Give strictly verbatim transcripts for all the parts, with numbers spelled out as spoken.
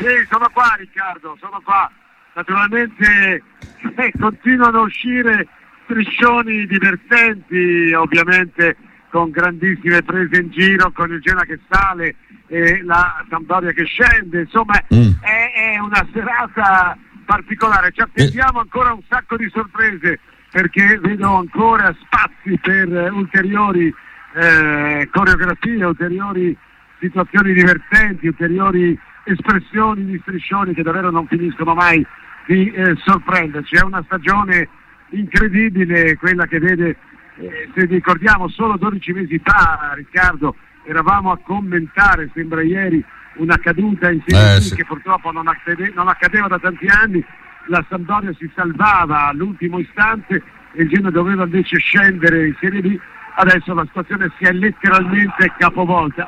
Sì, sono qua Riccardo, sono qua. Naturalmente eh, continuano a uscire striscioni divertenti, ovviamente con grandissime prese in giro, con il Genoa che sale e la Sampdoria che scende, insomma mm. è, è una serata particolare, ci attendiamo ancora un sacco di sorprese perché vedo ancora spazi per ulteriori eh, coreografie, ulteriori situazioni divertenti, ulteriori espressioni di striscioni che davvero non finiscono mai di eh, sorprenderci. È una stagione incredibile quella che vede, eh, se ricordiamo solo dodici mesi fa, Riccardo, eravamo a commentare, sembra ieri, una caduta in Serie B eh, sì. che purtroppo non, accade, non accadeva da tanti anni. La Sampdoria si salvava all'ultimo istante e il Genoa doveva invece scendere in Serie B. Adesso la situazione si è letteralmente capovolta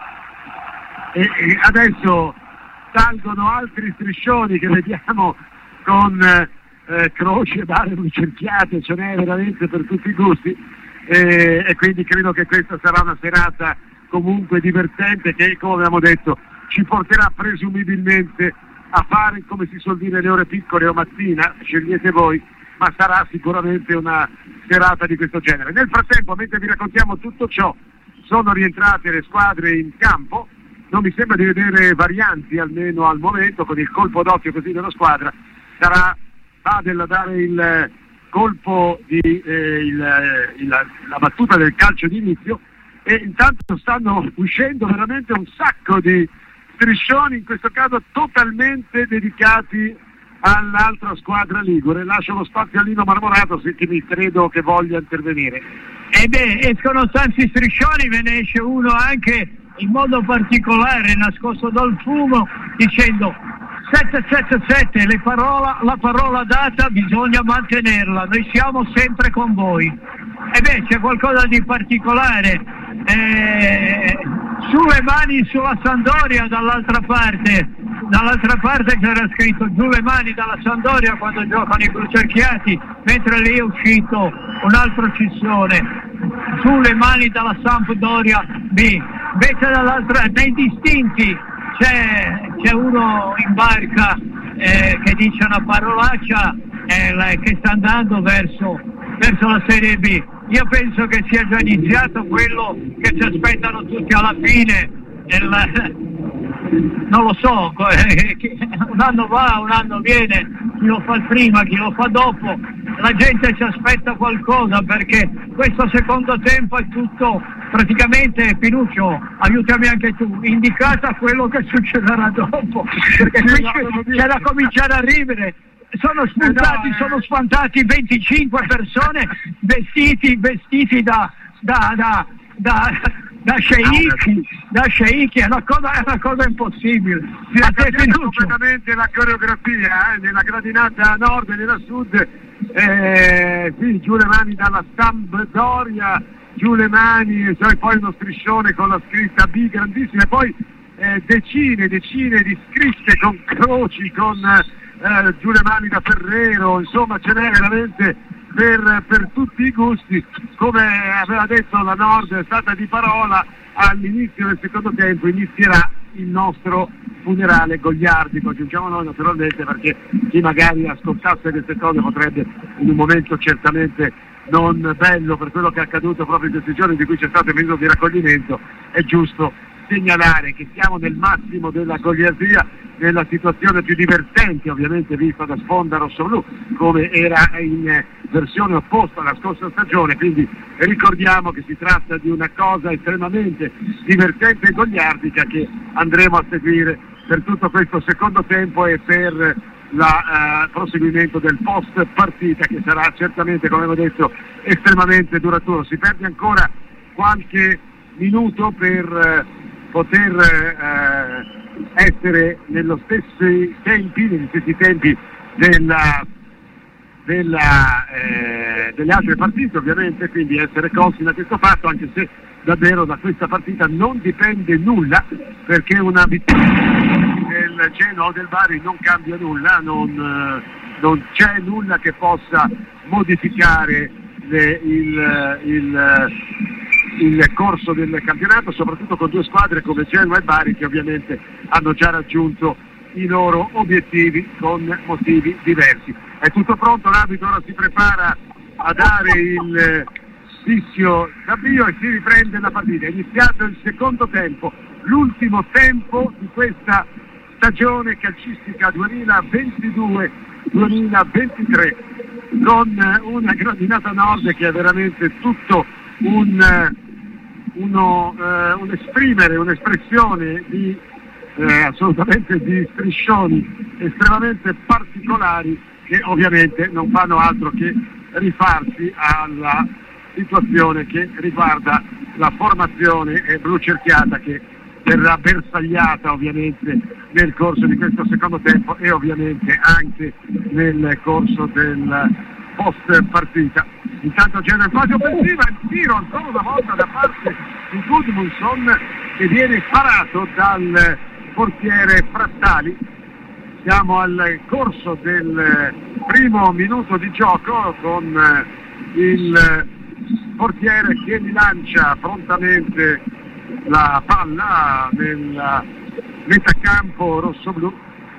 e, e adesso salgono altri striscioni che vediamo con eh, croci, bare lucerchiate, ce n'è veramente per tutti i gusti e, e quindi credo che questa sarà una serata comunque divertente che, come abbiamo detto, ci porterà presumibilmente a fare, come si suol dire, le ore piccole o mattina, scegliete voi, ma sarà sicuramente una serata di questo genere. Nel frattempo, mentre vi raccontiamo tutto ciò, sono rientrate le squadre in campo. Non mi sembra di vedere varianti, almeno al momento, con il colpo d'occhio così della squadra. Sarà Badel a dare il colpo di eh, il, il, la battuta del calcio d'inizio e intanto stanno uscendo veramente un sacco di striscioni, in questo caso totalmente dedicati all'altra squadra ligure. Lascio lo spazio a Lino Marmorato, se che mi credo che voglia intervenire. E beh, escono tanti striscioni, ve ne esce uno anche in modo particolare nascosto dal fumo dicendo sette sette sette, le parola, la parola data bisogna mantenerla, noi siamo sempre con voi. E beh, c'è qualcosa di particolare, eh, sulle mani sulla Sampdoria dall'altra parte, dall'altra parte c'era scritto giù le mani dalla Sampdoria quando giocano i blucerchiati, mentre lì è uscito un altro cissone, sulle mani dalla Sampdoria B. Invece dall'altra, nei distinti c'è, c'è uno in barca eh, che dice una parolaccia eh, che sta andando verso, verso la Serie B. Io penso che sia già iniziato quello che ci aspettano tutti alla fine del, non lo so, un anno va, un anno viene, chi lo fa prima, chi lo fa dopo, la gente si aspetta qualcosa perché questo secondo tempo è tutto praticamente, Pinuccio, aiutami anche tu, indicato a quello che succederà dopo, perché qui c'è da cominciare a ridere. Sono spuntati, sono spantati venticinque persone vestiti, vestiti da, da, da, da, da sceicchi, da sceicchi, è una cosa, è una cosa impossibile. Si è cambiata completamente la coreografia, eh, nella gradinata nord e nella sud, eh, sì, giù le mani dalla Sampdoria, giù le mani e poi uno striscione con la scritta B grandissima e poi eh, decine, decine di scritte con croci, con eh, giù le mani da Ferrero, insomma ce n'è veramente per, per tutti i gusti. Come aveva detto la Nord, è stata di parola, all'inizio del secondo tempo inizierà il nostro funerale goliardico, aggiungiamo noi naturalmente, perché chi magari ascoltasse queste cose potrebbe in un momento certamente non bello per quello che è accaduto proprio in questi giorni di cui c'è stato il minuto di raccoglimento, è giusto segnalare che siamo nel massimo della goliardia, nella situazione più divertente ovviamente vista da sponda rossoblu, come era in versione opposta alla scorsa stagione, quindi ricordiamo che si tratta di una cosa estremamente divertente e goliardica che andremo a seguire per tutto questo secondo tempo e per il uh, proseguimento del post partita, che sarà certamente, come avevo detto, estremamente duraturo. Si perde ancora qualche minuto per uh, poter uh, essere nello stessi tempi, negli stessi tempi della, della, eh, delle altre partite ovviamente, quindi essere consoni a questo fatto, anche se davvero da questa partita non dipende nulla, perché una vittoria del Genoa o del Bari non cambia nulla, non, eh, non c'è nulla che possa modificare le, il, il, il corso del campionato, soprattutto con due squadre come Genoa e Bari che ovviamente hanno già raggiunto i loro obiettivi con motivi diversi. È tutto pronto, l'arbitro ora si prepara a dare il fischio d'avvio e si riprende la partita. È iniziato il secondo tempo, l'ultimo tempo di questa stagione calcistica duemilaventidue duemilaventitré, con una gradinata nord che è veramente tutto un, uno, eh, un esprimere, un'espressione di eh, assolutamente di striscioni estremamente particolari che ovviamente non fanno altro che rifarsi alla situazione che riguarda la formazione blu cerchiata, che verrà bersagliata ovviamente nel corso di questo secondo tempo e ovviamente anche nel corso del post partita. Intanto c'è una fase offensiva, il tiro ancora una volta da parte di Gudmundsson che viene parato dal portiere Frattali. Siamo al corso del primo minuto di gioco con il portiere che rilancia prontamente la palla nel metacampo rossoblu.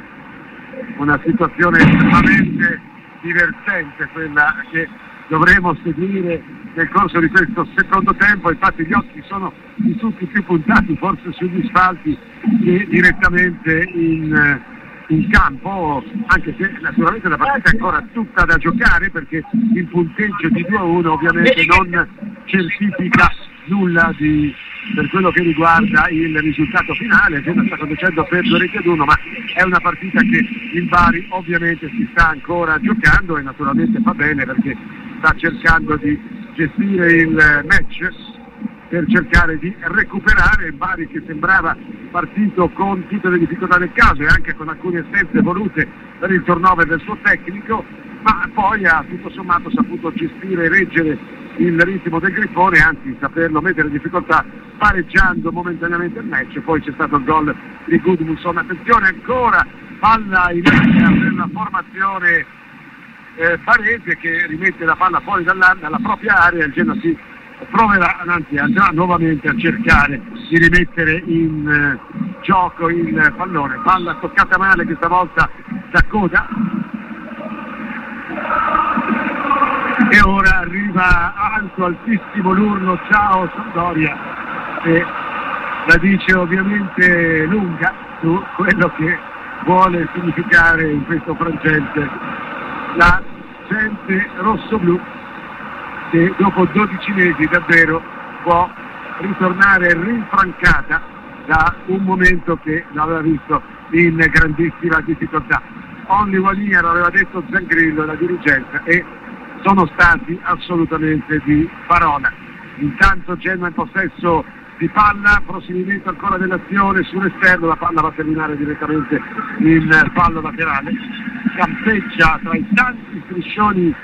Una situazione estremamente divertente quella che dovremo seguire nel corso di questo secondo tempo. Infatti gli occhi sono di tutti più puntati forse sugli spalti che direttamente in, in campo, anche se naturalmente la partita è ancora tutta da giocare, perché il punteggio di due a uno ovviamente non certifica nulla di, per quello che riguarda il risultato finale. Genoa sta conducendo per due reti ad uno, ma è una partita che il Bari ovviamente si sta ancora giocando e naturalmente fa bene perché sta cercando di gestire il match per cercare di recuperare il Bari, che sembrava partito con tutte le difficoltà del caso e anche con alcune assenze volute per il turnover del suo tecnico, ma poi ha tutto sommato saputo gestire e reggere il ritmo del Grifone, anzi saperlo mettere in difficoltà pareggiando momentaneamente il match. Poi c'è stato il gol di Gudmundsson. Attenzione ancora, palla in aria per la formazione eh, barese che rimette la palla fuori dalla, dalla propria area. Il Genoa si proverà, anzi andrà nuovamente a cercare di rimettere in eh, gioco il pallone. Palla toccata male questa volta da Coda. E ora arriva alto, altissimo l'urlo "ciao Sampdoria", e la dice ovviamente lunga su quello che vuole significare in questo frangente la gente rossoblu, che dopo dodici mesi davvero può ritornare rinfrancata da un momento che l'aveva visto in grandissima difficoltà. Only one year, aveva detto Zangrillo e la dirigenza, e sono stati assolutamente di parola. Intanto Genoa in possesso di palla, proseguimento ancora dell'azione sull'esterno, la palla va a terminare direttamente in fallo laterale, campeggia tra i tanti striscioni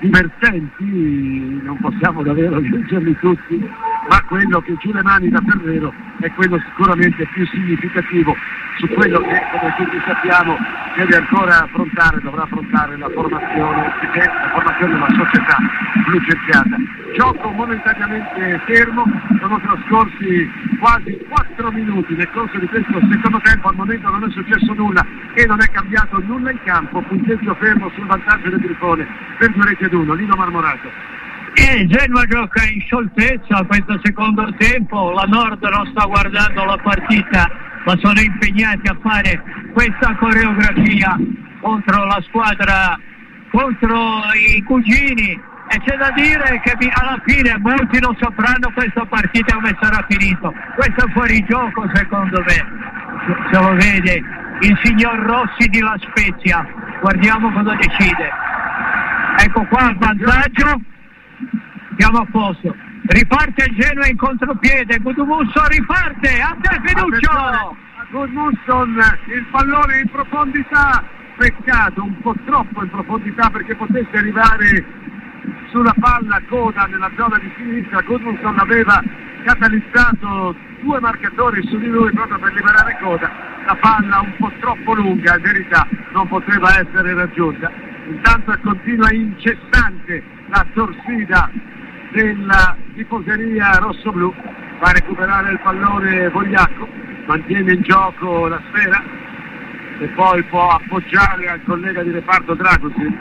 divertenti, non possiamo davvero leggerli tutti, ma quello che giù le mani da Ferrero è quello sicuramente più significativo su quello che, come tutti sappiamo, deve ancora affrontare, dovrà affrontare la formazione, che è la formazione della società blu cerchiata. Gioco momentaneamente fermo, sono trascorsi quasi quattro minuti nel corso di questo secondo tempo, al momento non è successo nulla e non è cambiato nulla in campo, punteggio fermo sul vantaggio del Grifone per due reti ad uno. Lino Marmorato. E Genoa gioca in scioltezza questo secondo tempo, la Nord non sta guardando la partita, ma sono impegnati a fare questa coreografia contro la squadra, contro i cugini, e c'è da dire che alla fine molti non sapranno questa partita come sarà finito. Questo è fuori gioco secondo me, se lo vede il signor Rossi di La Spezia. Guardiamo cosa decide. Ecco qua il vantaggio, siamo a posto. Riparte il Genoa in contropiede, Gudmundsson riparte, a te Fenuccio! Gudmundsson, il pallone in profondità, peccato, un po' troppo in profondità perché potesse arrivare sulla palla Coda nella zona di sinistra. Gudmundsson aveva catalizzato due marcatori su di lui proprio per liberare Coda, la palla un po' troppo lunga, in verità non poteva essere raggiunta. Intanto continua incessante la torsida della tifoseria rossoblu, va a recuperare il pallone Vogliacco, mantiene in gioco la sfera, e poi può appoggiare al collega di reparto Dragusin.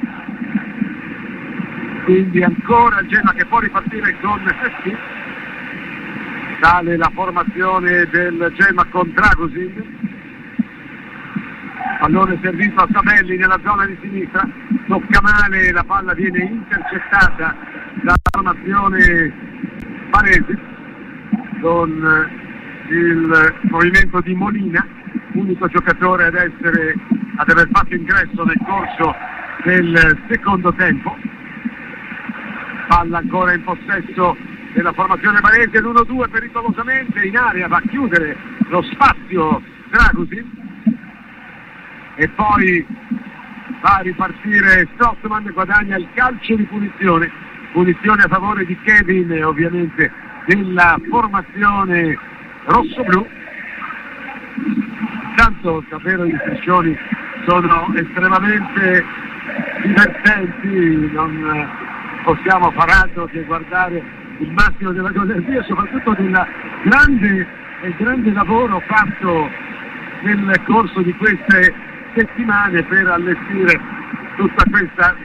Quindi ancora il Genoa che può ripartire con Hessi. Sale la formazione del Genoa con Dragusin. Pallone servito a Sabelli nella zona di sinistra, tocca male, la palla viene intercettata dalla formazione Baresi con il movimento di Molina, unico giocatore ad essere ad aver fatto ingresso nel corso del secondo tempo. Palla ancora in possesso della formazione Baresi, l'uno due pericolosamente in area, va a chiudere lo spazio Dragusin e poi va a ripartire Strootman, guadagna il calcio di punizione, punizione a favore di Kevin e ovviamente della formazione rossoblu. Tanto davvero gli striscioni sono estremamente divertenti, non possiamo far altro che guardare il massimo della godersia e soprattutto del grande, del grande lavoro fatto nel corso di queste settimane per allestire tutta questa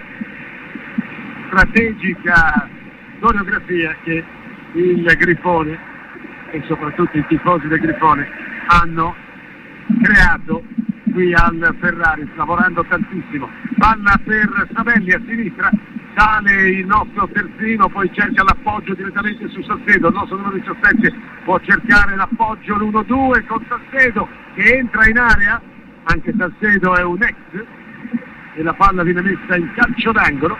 strategica coreografia che il Grifone e soprattutto i tifosi del Grifone hanno creato qui al Ferraris, lavorando tantissimo. Palla per Sabelli a sinistra, sale il nostro terzino, poi cerca l'appoggio direttamente su Salcedo, il nostro numero diciassette può cercare l'appoggio, l'uno due con Salcedo che entra in area, anche Salcedo è un ex e la palla viene messa in calcio d'angolo.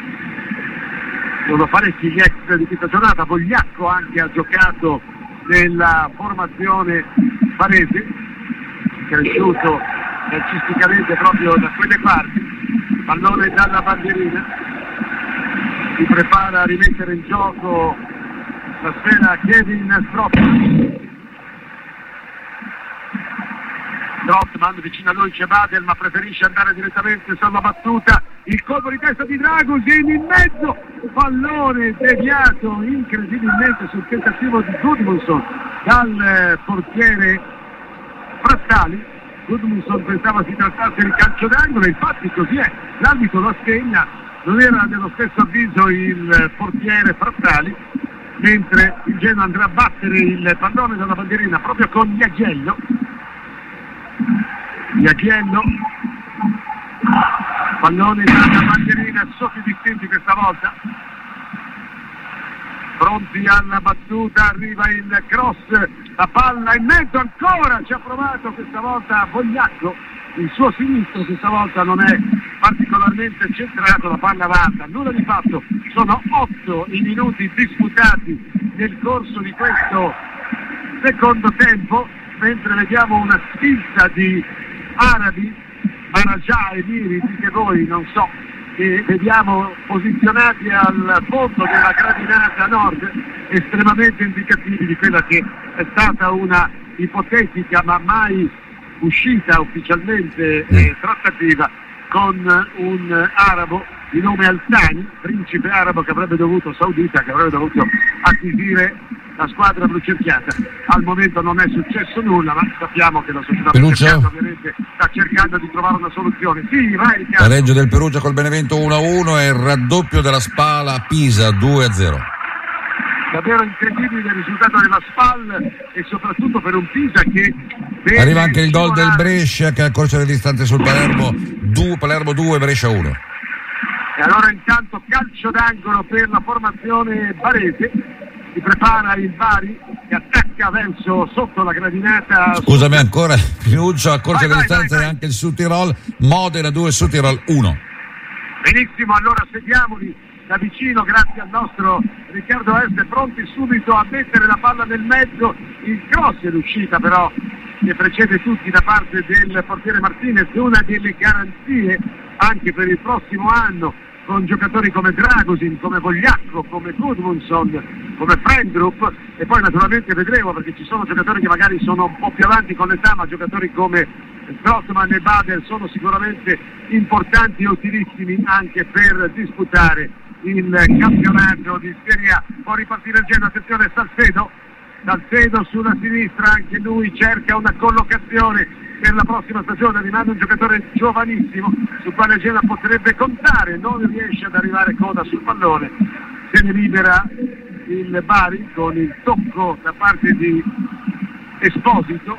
Sono parecchi gli ex di questa giornata, Vogliacco anche ha giocato nella formazione Baresi, cresciuto calcisticamente proprio da quelle parti. Pallone dalla bandierina, si prepara a rimettere in gioco la sfera Kevin Strootman. Strootman vicino a lui c'è Badel, ma preferisce andare direttamente sulla battuta, il colpo di testa di Dragusin in mezzo, pallone deviato incredibilmente sul tentativo di Gudmundsson dal eh, portiere Frattali. Gudmundsson pensava si trattasse di calcio d'angolo, infatti così è, l'arbitro lo assegna, non era dello stesso avviso il portiere Frattali, mentre il Genoa andrà a battere il pallone dalla bandierina proprio con Iagiello. Iagiello, pallone dalla bandierina sotto i distinti questa volta, pronti alla battuta, arriva il cross, la palla in mezzo ancora, ci ha provato questa volta Vogliacco, il suo sinistro questa volta non è particolarmente centrato, la palla avanza, nulla di fatto, sono otto i minuti disputati nel corso di questo secondo tempo, mentre vediamo una sfilza di arabi, Marajah e Miri, che voi non so, che vediamo posizionati al fondo della gradinata nord, estremamente indicativi di quella che è stata una ipotetica ma mai uscita ufficialmente eh, trattativa con un arabo di nome Al-Thani, principe arabo che avrebbe dovuto, saudita, che avrebbe dovuto acquisire la squadra blucerchiata. Al momento non è successo nulla, ma sappiamo che la società blucerchiata ovviamente sta cercando di trovare una soluzione. Sì, vai Riccardo. Pareggio del Perugia col Benevento uno a uno e il raddoppio della Spal a Pisa due a zero. Davvero incredibile il risultato della Spal e soprattutto per un Pisa che arriva anche il gol del Brescia che accorcia le distanze sul Palermo, due, Palermo due, Brescia uno. E allora intanto calcio d'angolo per la formazione barese, si prepara il Bari che attacca verso sotto la gradinata. Scusami ancora, Pinuccio accorcia le vai, distanze vai, vai. Anche il Südtirol, Modena due, Südtirol uno. Benissimo, allora seguiamoli da vicino grazie al nostro Riccardo Este, pronti subito a mettere la palla nel mezzo, il cross è l'uscita però che precede tutti da parte del portiere Martinez, una delle garanzie anche per il prossimo anno con giocatori come Dragusin, come Vogliacco, come Gudmundsson, come Frendrup e poi naturalmente vedremo perché ci sono giocatori che magari sono un po' più avanti con l'età, ma giocatori come Strootman e Badel sono sicuramente importanti e utilissimi anche per disputare il campionato di Serie A. Può ripartire il Genoa, attenzione Salcedo, Salcedo sulla sinistra, anche lui cerca una collocazione per la prossima stagione, rimane un giocatore giovanissimo sul quale Genoa potrebbe contare, non riesce ad arrivare coda sul pallone, se ne libera il Bari con il tocco da parte di Esposito.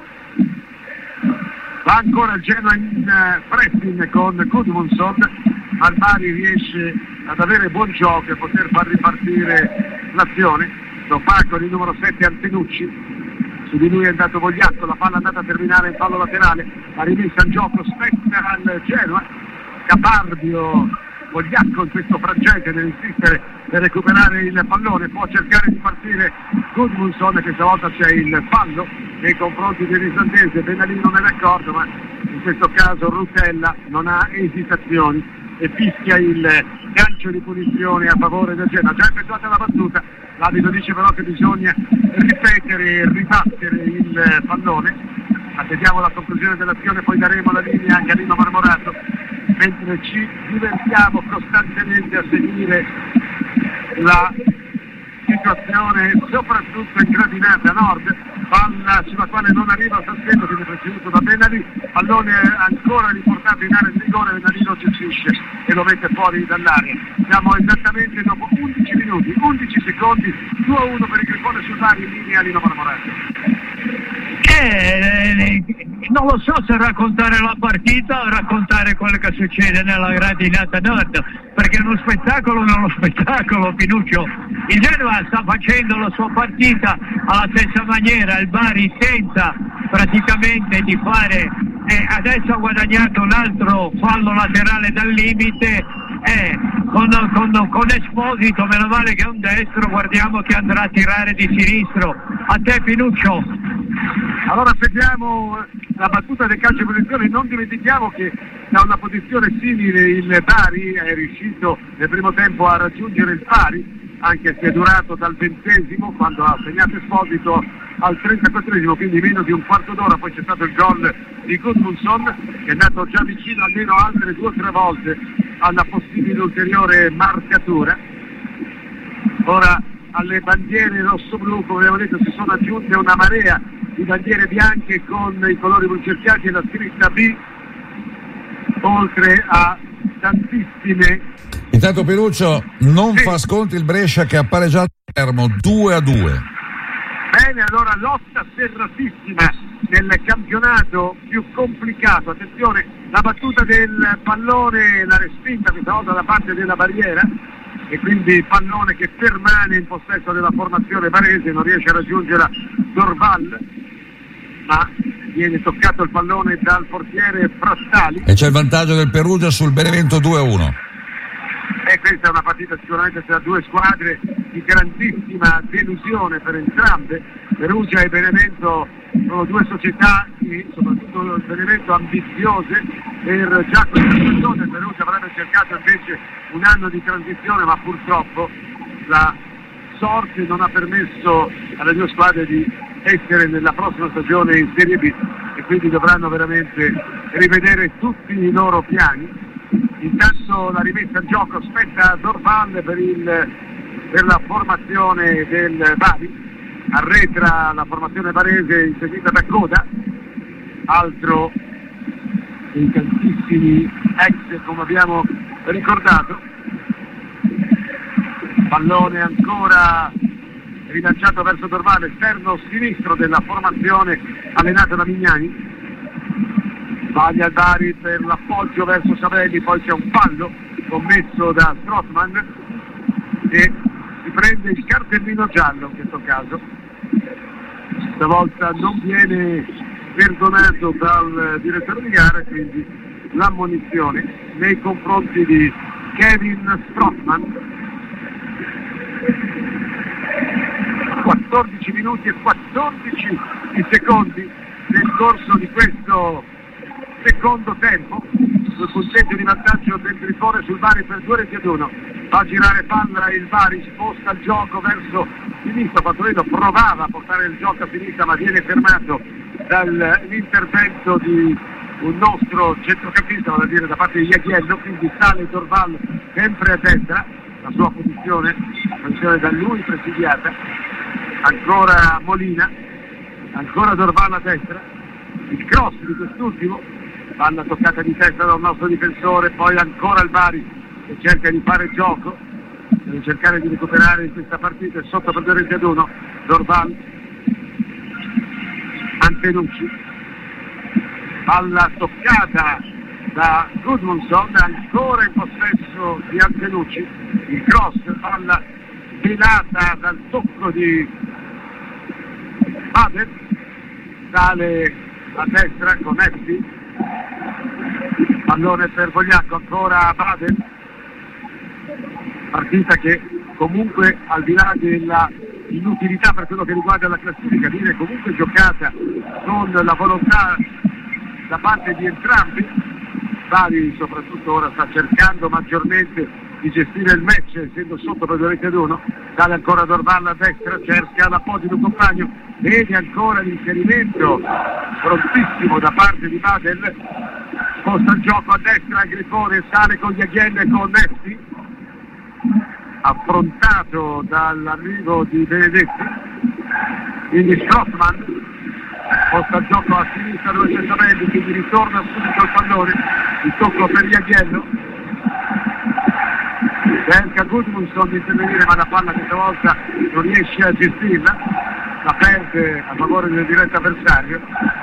Va ancora il Genoa in uh, pressing con Gudmundsson, ma il Bari riesce ad avere buon gioco e poter far ripartire l'azione. Lo fa con il numero sette Antenucci, su di lui è andato Vogliacco, la palla è andata a terminare in fallo laterale, la rimessa in gioco spetta al Genoa, caparbio Vogliacco in questo frangente nell'insistere per recuperare il pallone, può cercare di partire Gudmundsson, che stavolta c'è il fallo nei confronti dell'islandese. Benalì non è d'accordo, ma in questo caso Rutella non ha esitazioni e fischia il calcio di punizione a favore del Genoa. Già effettuata la battuta, l'arbitro dice però che bisogna ripetere e ribattere il pallone. Attendiamo la conclusione dell'azione, poi daremo la linea anche a Nino Marmorato, mentre ci divertiamo costantemente a seguire la situazione soprattutto in gradinata nord, palla sulla quale non arriva Sassello, viene preceduto da Benalì, pallone ancora riportato in area di rigore, Benalì lo gestisce e lo mette fuori dall'area. Siamo esattamente dopo undici minuti, undici secondi, due a uno per il Grifone sul Bari, in linea Nino Marmorato. Eh, non lo so se raccontare la partita o raccontare quello che succede nella gradinata nord, perché è uno spettacolo non uno spettacolo, Pinuccio. Il Genoa sta facendo la sua partita alla stessa maniera, il Bari tenta praticamente di fare, eh, adesso ha guadagnato un altro fallo laterale dal limite, eh, con, con, con Esposito, meno male che è un destro, guardiamo che andrà a tirare di sinistro. A te Pinuccio. Allora vediamo la battuta del calcio di punizione, non dimentichiamo che da una posizione simile il Bari è riuscito nel primo tempo a raggiungere il pari, anche se è durato dal ventesimo quando ha segnato Esposito al trentaquattresimo, quindi meno di un quarto d'ora. Poi c'è stato il gol di Gudmundsson che è andato già vicino almeno altre due o tre volte alla possibile ulteriore marcatura. Ora alle bandiere rosso-blu, come abbiamo detto, si sono aggiunte una marea di bandiere bianche con i colori blu cerchiati e la scritta B, oltre a tantissime. Intanto Pinuccio non sì. fa sconti il Brescia che ha pareggiato Palermo due a due. Bene, allora lotta serratissima nel campionato più complicato. Attenzione, la battuta del pallone, la respinta questa volta da parte della barriera, e quindi il pallone che permane in possesso della formazione barese, non riesce a raggiungere Dorval, ma viene toccato il pallone dal portiere Frattali. E c'è il vantaggio del Perugia sul Benevento due a uno. E questa è una partita sicuramente tra due squadre di grandissima delusione per entrambe. Perugia e Benevento sono due società, e soprattutto il Benevento, ambiziose per già questa stagione. Perugia avrebbe cercato invece un anno di transizione, ma purtroppo la sorte non ha permesso alle due squadre di essere nella prossima stagione in Serie B, e quindi dovranno veramente rivedere tutti i loro piani. Intanto la rimessa in gioco spetta a Dorval per, il, per la formazione del Bari, arretra la formazione barese inseguita da Coda, altro dei tantissimi ex, come abbiamo ricordato. Pallone ancora rilanciato verso Dorval, esterno sinistro della formazione allenata da Mignani. Sbaglia il Bari per l'appoggio verso Savelli, poi c'è un fallo commesso da Strootman e si prende il cartellino giallo in questo caso. Stavolta non viene perdonato dal direttore di gara, quindi l'ammonizione nei confronti di Kevin Strootman. quattordici minuti e quattordici secondi nel corso di questo secondo tempo, sul punteggio di vantaggio del Grifone sul Bari per due reti ad uno. Va a girare palla il Bari, sposta il gioco verso sinistra, Fattorino provava a portare il gioco a sinistra ma viene fermato dall'intervento di un nostro centrocampista, vale a dire da parte di Iaghiello, quindi sale Dorval sempre a destra, la sua posizione, posizione da lui presidiata, ancora Molina, ancora Dorval a destra, il cross di quest'ultimo, palla toccata di testa dal nostro difensore, poi ancora il Bari che cerca di fare gioco, deve cercare di recuperare in questa partita, è sotto per due reti ad uno, Dorval, Antenucci, palla toccata da Gudmundsson, ancora in possesso di Antenucci, il cross, palla pelata dal tocco di Bader, sale a destra con Essi, pallone per Vogliacco, ancora Bader, partita che comunque al di là della inutilità per quello che riguarda la classifica viene comunque giocata con la volontà da parte di entrambi. Bari soprattutto ora sta cercando maggiormente di gestire il match essendo sotto per due reti ad uno, sale ancora Dorval a destra, cerca l'appoggio di un compagno, vede ancora l'inserimento prontissimo da parte di Badel, sposta il gioco a destra, Grifone sale con Jaghiel e con Nessi, affrontato dall'arrivo di Benedetti, quindi Strottman sposta il gioco a sinistra dove c'è Savelli, quindi ritorna subito il pallone, il tocco per Jaghiello, cerca Gudmundsson di intervenire ma la palla questa volta non riesce a gestirla, la perde a favore del diretto avversario,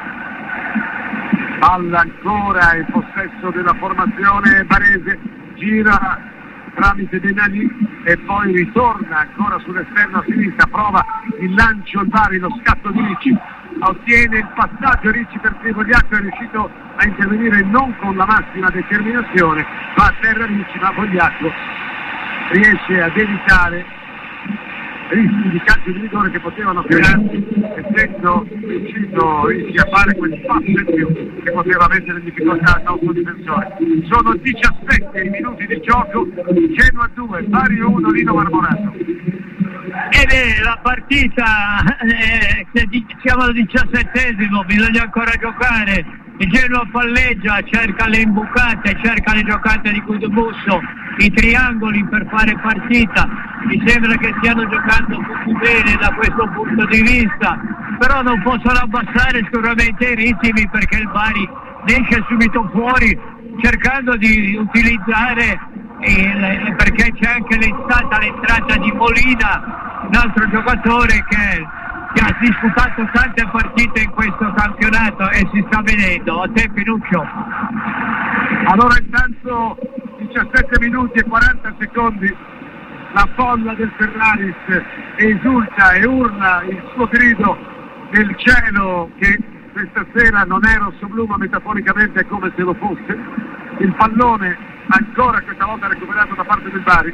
palla ancora in possesso della formazione barese, gira tramite Denali e poi ritorna ancora sull'esterno a sinistra, prova il lancio il Bari, lo scatto di Ricci, ottiene il passaggio Ricci perché Vogliacco è riuscito a intervenire non con la massima determinazione, va a terra Ricci, ma Vogliacco riesce ad evitare rischi di calcio di rigore che potevano crearsi, essendo riuscito Ricci a fare quel passo in più che poteva mettere in difficoltà il nostro difensore. Sono diciassette i minuti di gioco, Genoa due, Bari uno, Lino Marmorato. Ed è la partita, eh, siamo al diciassettesimo, bisogna ancora giocare, il Genoa palleggia, cerca le imbucate, cerca le giocate di Guidobusso, i triangoli per fare partita, mi sembra che stiano giocando tutti bene da questo punto di vista, però non possono abbassare sicuramente i ritmi perché il Bari esce subito fuori cercando di utilizzare il, perché c'è anche stata l'entrata di Molina, un altro giocatore che, che ha disputato tante partite in questo campionato e si sta vedendo. A te Pinuccio. Allora intanto diciassette minuti e quaranta secondi, la folla del Ferraris esulta e urla il suo grido nel cielo che questa sera non è rossoblu ma metaforicamente è come se lo fosse, il pallone ancora questa volta recuperato da parte del Bari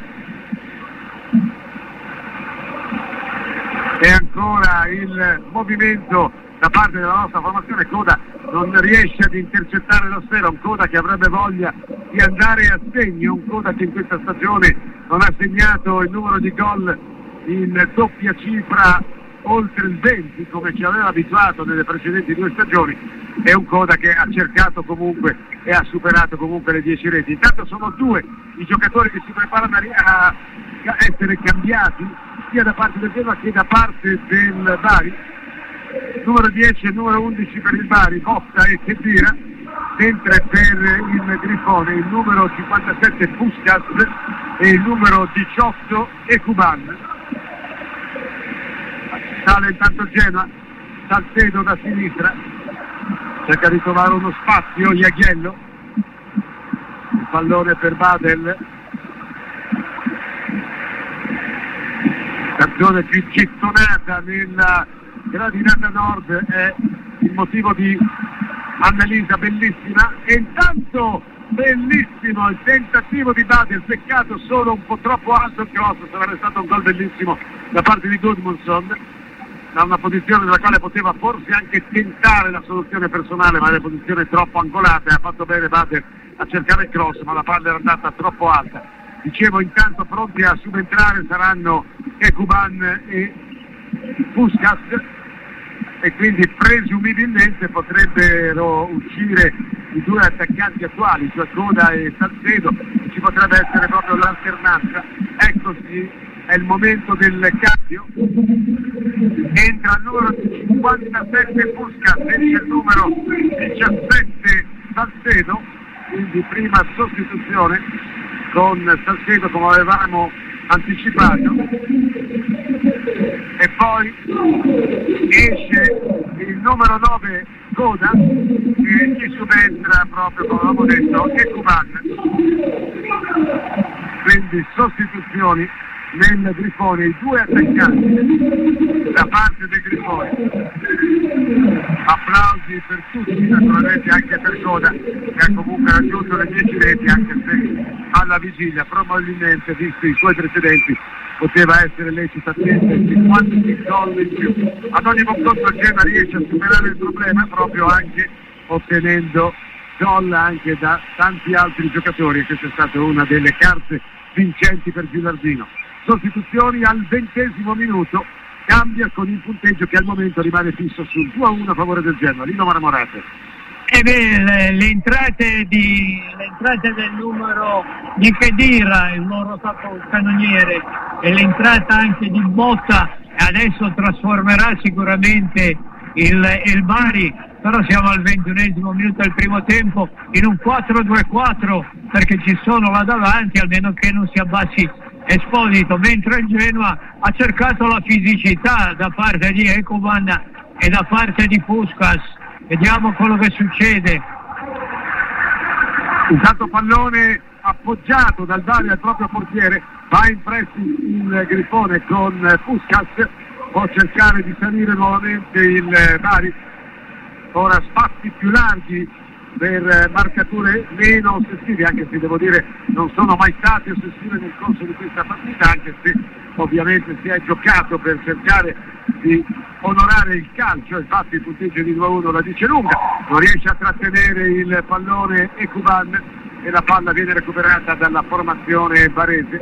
e ancora il movimento da parte della nostra formazione. Coda non riesce ad intercettare la sfera, un Coda che avrebbe voglia di andare a segno, un Coda che in questa stagione non ha segnato il numero di gol in doppia cifra oltre il venti come ci aveva abituato nelle precedenti due stagioni, è un Coda che ha cercato comunque e ha superato comunque le dieci reti. Intanto sono due i giocatori che si preparano a essere cambiati sia da parte del Genoa che da parte del Bari, numero dieci e numero undici per il Bari, Botta e Khedira, mentre per il Grifone il numero cinquantasette Puskas e il numero diciotto Ekuban. Sale intanto Genoa, Salcedo da sinistra, cerca di trovare uno spazio Jaghiello, il pallone per Badel, stagione più gettonata nella gradinata nord è il motivo di Annalisa, bellissima, e intanto bellissimo il tentativo di Badel, peccato solo un po' troppo alto il cross, sarebbe stato un gol bellissimo da parte di Gudmundsson da una posizione nella quale poteva forse anche tentare la soluzione personale, ma è una posizione troppo angolata e ha fatto bene Badel a cercare il cross, ma la palla era andata troppo alta. Dicevo, intanto pronti a subentrare saranno Ekuban e Puskas e quindi presumibilmente potrebbero uscire i due attaccanti attuali, cioè Coda e Salcedo, ci potrebbe essere proprio l'alternanza. Eccoci è il momento del cambio, entra il numero cinquantasette Puskas, esce il numero diciassette Salcedo, quindi prima sostituzione con Salcedo come avevamo anticipato, e poi esce il numero nove Goda e chi subentra proprio come avevamo detto Ekuban. Quindi sostituzioni nel Grifone, i due attaccanti da parte del Grifone. Applausi per tutti, naturalmente anche per Goda che ha comunque raggiunto le dieci reti, anche se alla vigilia probabilmente, visto i suoi precedenti, poteva essere lecito attendersi quanti gol in più. Ad ogni modo il Genoa riesce a superare il problema proprio anche ottenendo gol anche da tanti altri giocatori, e questa è stata una delle carte vincenti per Gilardino. Sostituzioni al ventesimo minuto, cambia con il punteggio che al momento rimane fisso sul due a uno a favore del Genoa. Lino Marmorate. E beh, le, le, entrate di, le entrate del numero di Khedira, il loro capocannoniere, e l'entrata anche di Botta adesso trasformerà sicuramente il, il Bari, però siamo al ventunesimo minuto del primo tempo in un quattro due quattro, perché ci sono là davanti, almeno che non si abbassi Esposito, mentre il Genoa ha cercato la fisicità da parte di Ekuban e da parte di Puskas. Vediamo quello che succede. Intanto pallone appoggiato dal Bari al proprio portiere, va in pressing il Grifone con Puskas, può cercare di salire nuovamente il Bari, ora spazi più larghi per marcature meno ossessive, anche se devo dire non sono mai state ossessive nel corso di questa partita, anche se ovviamente si è giocato per cercare di onorare il calcio. Infatti il punteggio di due a uno la dice lunga, non riesce a trattenere il pallone Ekuban e la palla viene recuperata dalla formazione barese.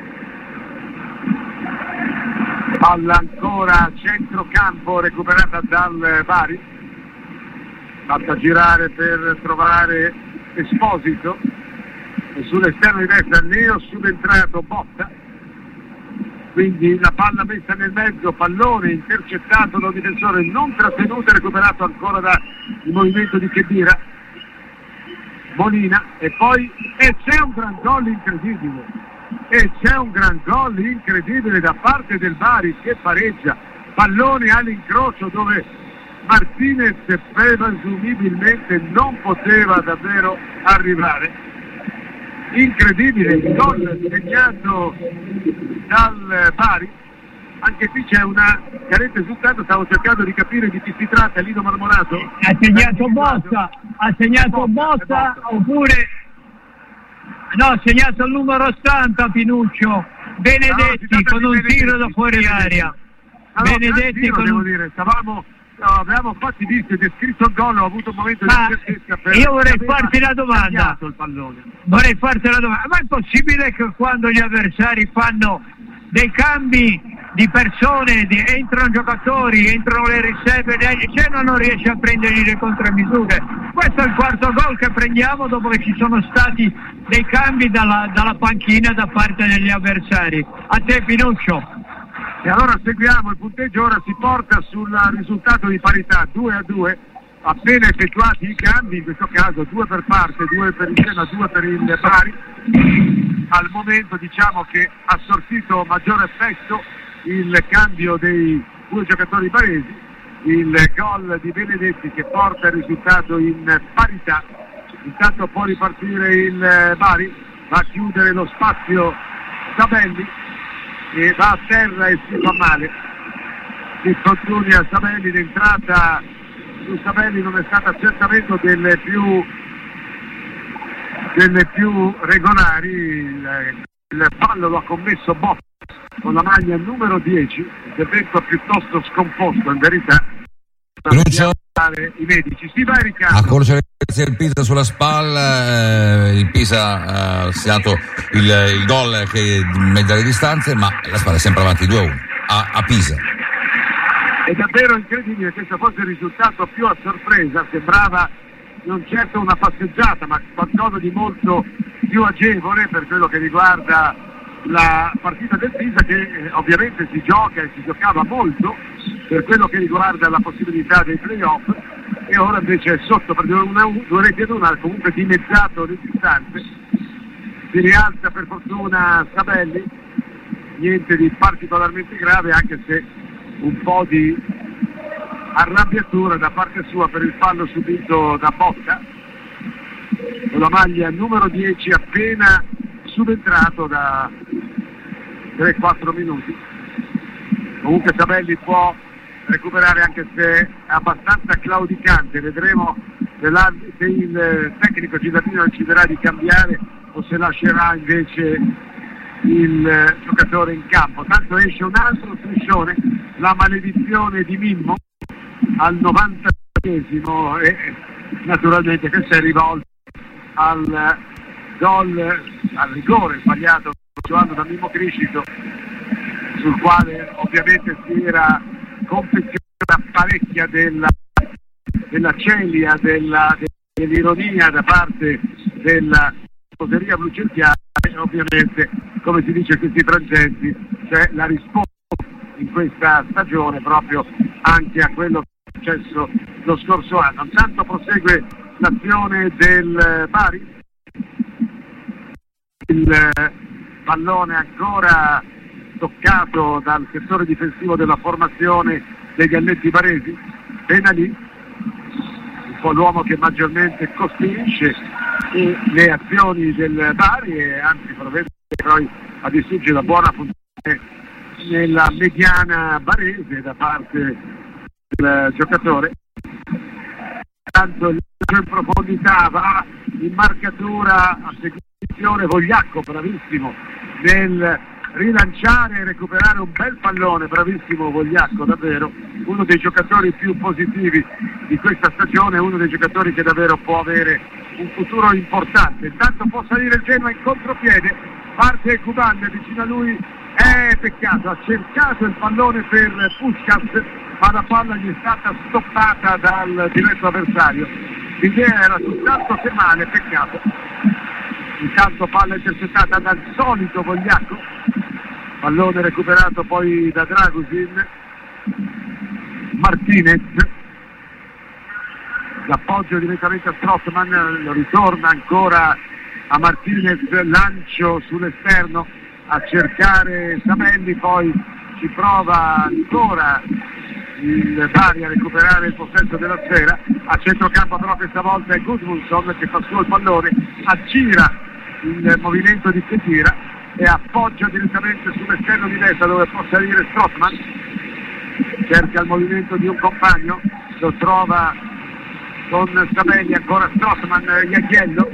Palla ancora a centrocampo recuperata dal Bari, basta girare per trovare Esposito, e sull'esterno di destra neo subentrato Botta, quindi la palla messa nel mezzo, pallone intercettato da un difensore, non trattenuto e recuperato ancora dal movimento di Khedira. Molina, e poi e c'è un gran gol incredibile, e c'è un gran gol incredibile da parte del Bari che pareggia, pallone all'incrocio dove Martinez presumibilmente non poteva davvero arrivare. Incredibile il gol segnato dal Bari. Anche qui c'è una carente risultato, stavo cercando di capire di chi si tratta. Lino Marmorato ha segnato Botta, ha segnato Botta, oppure no, ha segnato il numero ottanta Pinuccio Benedetti, no, con un tiro da fuori area. Allora, Benedetti tiro, con devo dire, stavamo No, abbiamo infatti visto e descritto il gol, ho avuto un momento ma di certezza per io vorrei farti la domanda il pallone. vorrei farti la domanda ma è possibile che quando gli avversari fanno dei cambi di persone, di, entrano giocatori, entrano le riserve, cioè non riesce a prendergli le contromisure? Questo è il quarto gol che prendiamo dopo che ci sono stati dei cambi dalla, dalla panchina da parte degli avversari. A te Pinuccio. E allora seguiamo, il punteggio ora si porta sul risultato di parità due a due, appena effettuati i cambi, in questo caso due per parte, due per il Genoa, due per il Bari. Al momento diciamo che ha sortito maggiore effetto il cambio dei due giocatori baresi, il gol di Benedetti che porta il risultato in parità. Intanto può ripartire il Bari, va a chiudere lo spazio Sabelli, e va a terra e si fa male. Si infortunia a Sabelli, l'entrata su Sabelli non è stata certamente delle più delle più regolari. Il, il fallo lo ha commesso Botta con la maglia numero dieci, intervento piuttosto scomposto in verità. I medici. Si va a Riccardo. A corso il Pisa sulla spalla, eh, il Pisa ha segnato il, il gol che di mezza le distanze, ma la spalla è sempre avanti due a uno a, a Pisa. È davvero incredibile, questo fosse il risultato più a sorpresa, sembrava non certo una passeggiata ma qualcosa di molto più agevole per quello che riguarda la partita del Pisa, che eh, ovviamente si gioca e si giocava molto per quello che riguarda la possibilità dei play-off, e ora invece è sotto per una, due reti ad una, comunque dimezzato le distanze. Si rialza per fortuna Sabelli, niente di particolarmente grave, anche se un po' di arrabbiatura da parte sua per il fallo subito da Bocca, con la maglia numero dieci appena subentrato da tre quattro minuti. Comunque Sabelli può recuperare, anche se è abbastanza claudicante. Vedremo se il tecnico cittadino deciderà di cambiare o se lascerà invece il giocatore in campo. Tanto esce un altro striscione, la maledizione di Mimmo al novantaseiesimo, e naturalmente che si è rivolto al gol, al rigore sbagliato da Mimmo Criscito, sul quale ovviamente si era confezionata parecchia della, della celia, della, dell'ironia da parte della tifoseria blucerchiana. E ovviamente, come si dice in questi frangenti, c'è la risposta in questa stagione proprio anche a quello che è successo lo scorso anno. Intanto prosegue l'azione del Bari, il pallone ancora toccato dal settore difensivo della formazione dei Galletti Baresi, Benalì, un po' l'uomo che maggiormente costruisce e le azioni del Bari, e anzi provvede poi a distruggere la buona funzione nella mediana barese da parte del giocatore. Tanto il in profondità va in marcatura a seguire Vogliacco, bravissimo nel rilanciare e recuperare un bel pallone, bravissimo Vogliacco, davvero uno dei giocatori più positivi di questa stagione, uno dei giocatori che davvero può avere un futuro importante. Intanto può salire il Genoa in contropiede, parte Kuban, vicino a lui è peccato, ha cercato il pallone per Puskás, ma la palla gli è stata stoppata dal diretto avversario. L'idea era tutt'altro che male, peccato. Intanto palla intercettata dal solito Vogliacco, pallone recuperato poi da Dragusin. Martinez, l'appoggio direttamente a Strootman, lo ritorna ancora a Martinez, lancio sull'esterno a cercare Sabelli, poi ci prova ancora il Bari a recuperare il possesso della sfera. A centrocampo però questa volta è Gudmundsson che fa suo il pallone, aggira il movimento di Khedira e appoggia direttamente sull'esterno di destra dove può salire Strootman, cerca il movimento di un compagno, lo trova con Sabelli, ancora Strootman, Iachiello.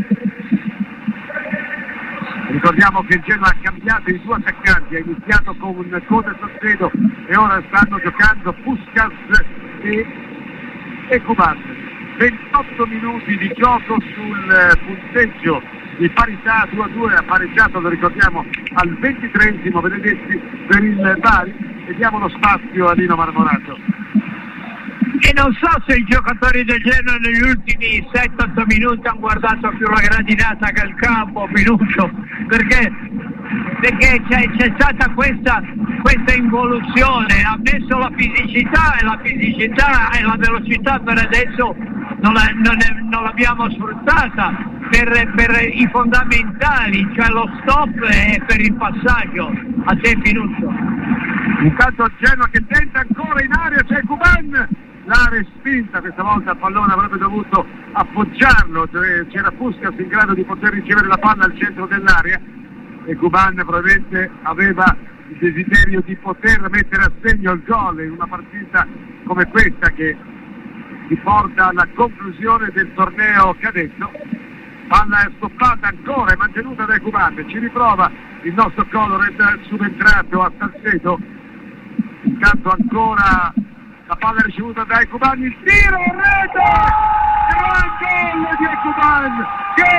Ricordiamo che il Genoa ha cambiato i due attaccanti, ha iniziato con un Code Sassedo e ora stanno giocando Puskás e, e Kuban. ventotto minuti di gioco sul punteggio di parità, due a due, ha pareggiato, lo ricordiamo, al ventitreesimo Benedetti per il Bari, e diamo lo spazio a Lino Marmorato. E non so se i giocatori del Genoa negli ultimi sette otto minuti hanno guardato più la gradinata che il campo, Pinuccio, perché, perché c'è, c'è stata questa, questa involuzione, ha messo la fisicità e la fisicità e la velocità per adesso non, la, non, è, non l'abbiamo sfruttata per, per i fondamentali, cioè lo stop e per il passaggio. A te Pinuccio. Intanto il Genoa che tenta ancora in aria, c'è Kuban, l'ha respinta, questa volta il pallone avrebbe dovuto appoggiarlo, cioè c'era Puskás in grado di poter ricevere la palla al centro dell'area e Kuban probabilmente aveva il desiderio di poter mettere a segno il gol in una partita come questa che si porta alla conclusione del torneo cadetto. Palla è stoppata ancora, è mantenuta da Kuban, ci riprova il nostro Colored subentrato a Salcedo. Intanto ancora la palla ricevuta da Kuban, il tiro, rete! Gran gol di Kuban! Che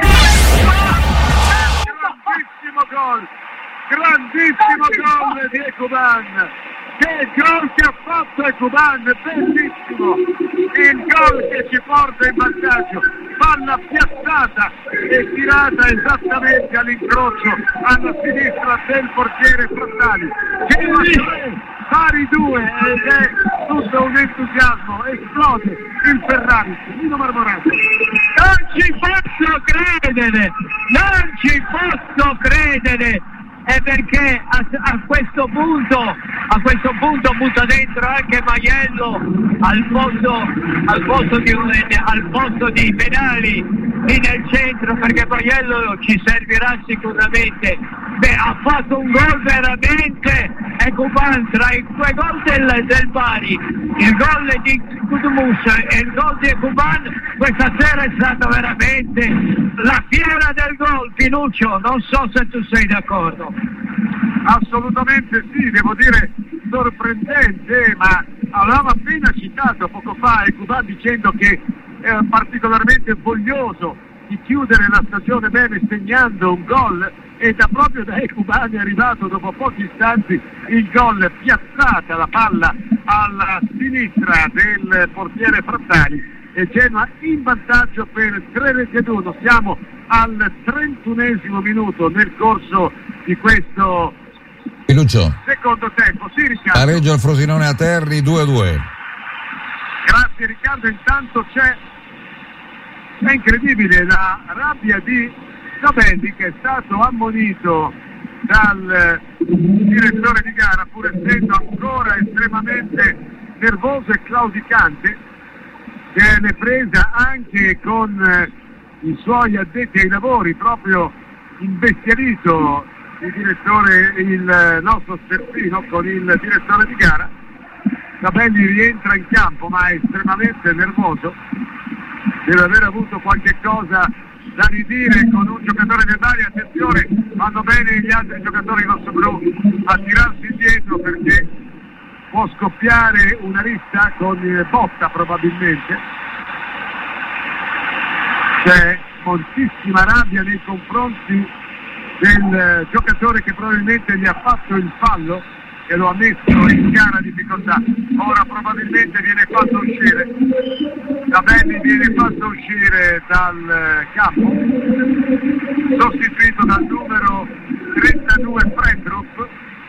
grandissimo gol! Grandissimo gol di Kuban! che gol che ha fatto Ekuban, bellissimo il gol che ci porta in vantaggio, palla piazzata e tirata esattamente all'incrocio alla sinistra del portiere Frattali. Genoa tre, Bari due, ed è tutto un entusiasmo, esplode il Ferrari. Nino Marmorato: non ci posso credere, non ci posso credere, è perché a, a questo punto a questo punto butta dentro anche Maiello al posto al posto di al posto di Penali lì nel centro, perché Maiello ci servirà sicuramente. Beh, ha fatto un gol veramente Ekuban, tra i due gol del, del Bari, il gol di Kudmus e il gol di Ekuban, questa sera è stata veramente la fiera del gol. Pinuccio, non so se tu sei d'accordo. Assolutamente sì, devo dire sorprendente, ma avevamo appena citato poco fa Ekuban dicendo che è particolarmente voglioso di chiudere la stagione bene segnando un gol, e da proprio da Ekuban è arrivato dopo pochi istanti il gol, piazzata la palla alla sinistra del portiere Frattali, e Genoa in vantaggio per tre reti ad uno. Siamo al trentunesimo minuto nel corso di questo Pinuccio, secondo tempo. Sì, Riccardo. pareggio al Frosinone a Terni due a due. Grazie Riccardo, intanto c'è, è incredibile la rabbia di Sabelli, che è stato ammonito dal direttore di gara, pur essendo ancora estremamente nervoso e claudicante. Viene presa anche con i suoi addetti ai lavori, proprio imbestialito il direttore, il nostro Sterpino, con il direttore di gara. Sabelli rientra in campo ma è estremamente nervoso, deve aver avuto qualche cosa da ridire con un giocatore del Bari. Attenzione, vanno bene gli altri giocatori rossoblu a tirarsi indietro, perché può scoppiare una rissa con Botta probabilmente. C'è moltissima rabbia nei confronti del giocatore che probabilmente gli ha fatto il fallo e lo ha messo in chiara difficoltà. Ora probabilmente viene fatto uscire, Sabelli viene fatto uscire dal campo, sostituito dal numero trentadue Frendrup.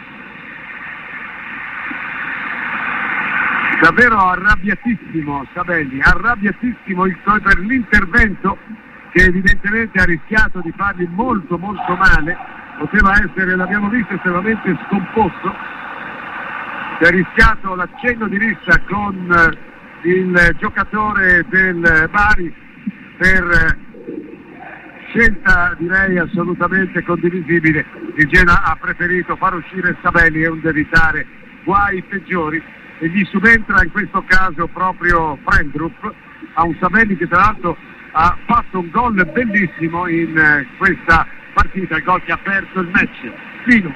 Davvero arrabbiatissimo Sabelli, arrabbiatissimo il, per l'intervento che evidentemente ha rischiato di fargli molto molto male. Poteva essere, l'abbiamo visto, estremamente scomposto, si è rischiato l'accenno di rissa con il giocatore del Bari per scelta direi assolutamente condivisibile. Il Genoa ha preferito far uscire Sabelli e onde evitare guai peggiori, e gli subentra in questo caso proprio Frendrup, a un Sabelli che tra l'altro ha fatto un gol bellissimo in eh, questa partita, il gol che ha perso il match. Fino.